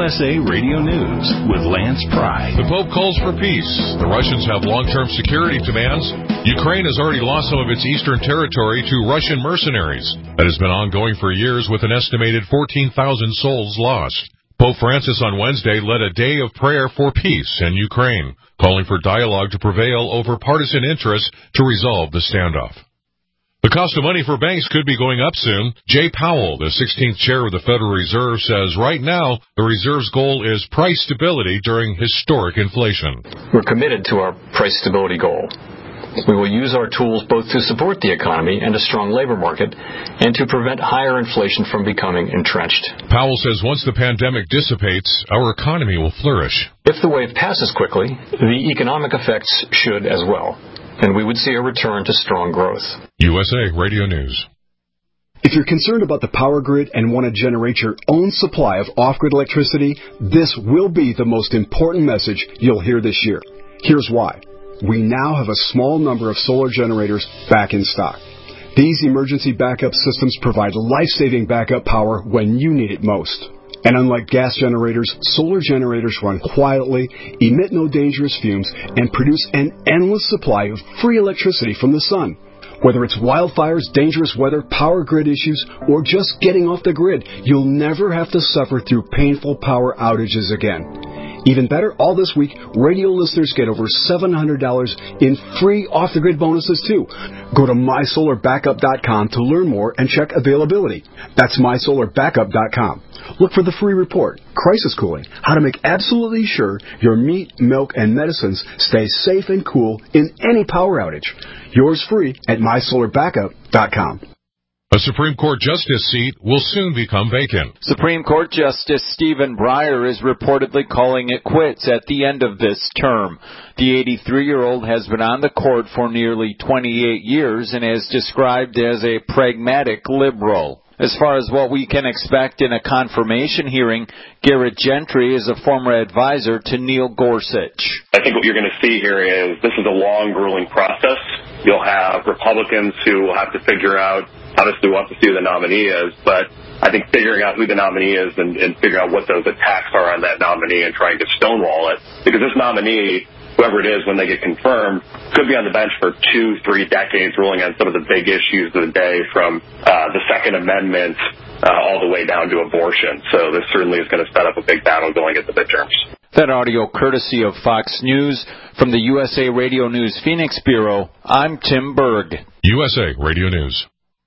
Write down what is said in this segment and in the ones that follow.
USA Radio News with Lance Pry. The Pope calls for peace. The Russians have long-term security demands. Ukraine has already lost some of its eastern territory to Russian mercenaries. That has been ongoing for years with an estimated 14,000 souls lost. Pope Francis on Wednesday led a day of prayer for peace in Ukraine, calling for dialogue to prevail over partisan interests to resolve the standoff. The cost of money for banks could be going up soon. Jay Powell, the 16th chair of the Federal Reserve, says right now the Reserve's goal is price stability during historic inflation. We're committed to our price stability goal. We will use our tools both to support the economy and a strong labor market and to prevent higher inflation from becoming entrenched. Powell says once the pandemic dissipates, our economy will flourish. If the wave passes quickly, the economic effects should as well, and we would see a return to strong growth. USA Radio News. If you're concerned about the power grid and want to generate your own supply of off-grid electricity, this will be the most important message you'll hear this year. Here's why. We now have a small number of solar generators back in stock. These emergency backup systems provide life-saving backup power when you need it most. And unlike gas generators, solar generators run quietly, emit no dangerous fumes, and produce an endless supply of free electricity from the sun. Whether it's wildfires, dangerous weather, power grid issues, or just getting off the grid, you'll never have to suffer through painful power outages again. Even better, all this week, radio listeners get over $700 in free off-the-grid bonuses, too. Go to mysolarbackup.com to learn more and check availability. That's mysolarbackup.com. Look for the free report, Crisis Cooling, how to make absolutely sure your meat, milk, and medicines stay safe and cool in any power outage. Yours free at mysolarbackup.com. A Supreme Court justice seat will soon become vacant. Supreme Court Justice Stephen Breyer is reportedly calling it quits at the end of this term. The 83-year-old has been on the court for nearly 28 years and is described as a pragmatic liberal. As far as what we can expect in a confirmation hearing, Garrett Gentry is a former advisor to Neil Gorsuch. I think what you're going to see here is this is a long, grueling process. You'll have Republicans who will have to figure out obviously we'll have to see who the nominee is, but I think figuring out who the nominee is and figuring out what those attacks are on that nominee and trying to stonewall it, because this nominee, whoever it is when they get confirmed, could be on the bench for 2-3 decades ruling on some of the big issues of the day from the Second Amendment all the way down to abortion. So this certainly is going to set up a big battle going at the midterms. That audio courtesy of Fox News. From the USA Radio News Phoenix Bureau, I'm Tim Berg. USA Radio News.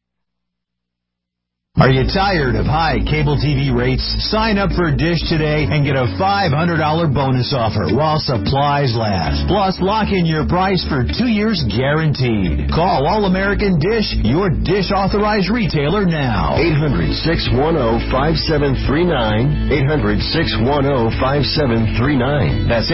Are you tired of high cable TV rates? Sign up for Dish today and get a $500 bonus offer while supplies last. Plus, lock in your price for 2 years guaranteed. Call All-American Dish, your Dish authorized retailer now. 800-610-5739. 800-610-5739. That's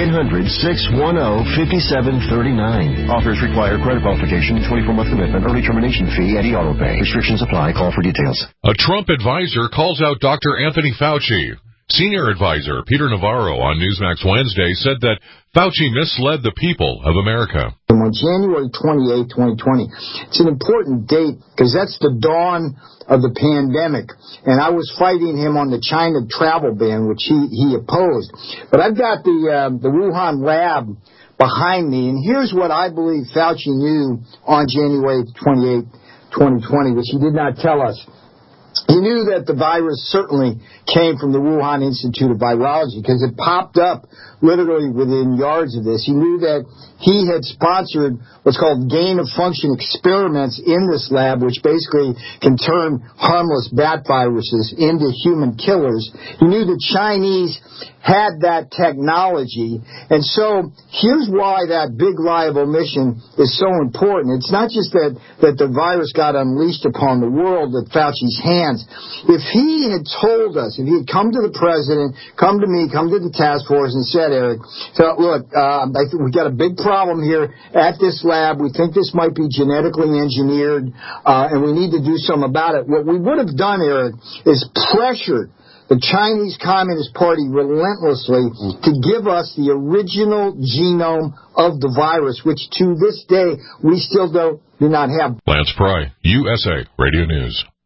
800-610-5739. Offers require credit qualification, 24-month commitment, early termination fee, and auto pay. Restrictions apply. Call for details. A Trump advisor calls out Dr. Anthony Fauci. Senior advisor Peter Navarro on Newsmax Wednesday said that Fauci misled the people of America. On January 28, 2020, it's an important date because that's the dawn of the pandemic. And I was fighting him on the China travel ban, which he opposed. But I've got the Wuhan lab behind me, and here's what I believe Fauci knew on January 28, 2020, which he did not tell us. He knew that the virus certainly came from the Wuhan Institute of Virology because it popped up literally within yards of this. He knew that he had sponsored what's called gain-of-function experiments in this lab, which basically can turn harmless bat viruses into human killers. He knew the Chinese had that technology. And so here's why that big lie of omission is so important. It's not just that the virus got unleashed upon the world at Fauci's hands. If he had told us, if he had come to the president, come to me, come to the task force and said, Eric, so look, I think we've got a big problem here at this lab. We think this might be genetically engineered, and we need to do something about it. What we would have done, Eric, is pressured the Chinese Communist Party relentlessly to give us the original genome of the virus, which to this day we still do not have. Lance Pry, USA Radio News.